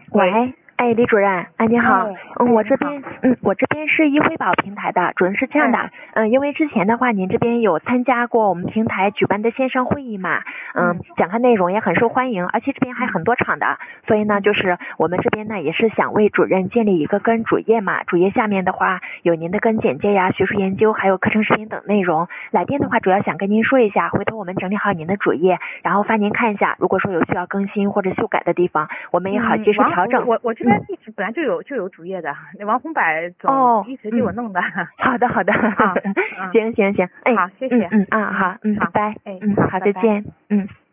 喂，哎，李主任，哎，你好，我这边， 你好我这边是易惠宝平台的，主任是这样的，因为之前的话，您这边有参加过我们平台举办的线上会议嘛，讲课内容也很受欢迎，而且这边还很多场的，所以呢，就是我们这边呢也是想为主任建立一个跟主页嘛，主页下面的话有您的跟简介呀、学术研究，还有课程视频等内容。来电的话，主要想跟您说一下，回头我们整理好您的主页，然后发您看一下，如果说有需要更新或者修改的地方，我们也好及时调整。 我这边一直本来就有主页的，那王红柏总一直给我弄的。 好的，行， 好，谢谢。 好，拜拜， 好， 好，再见，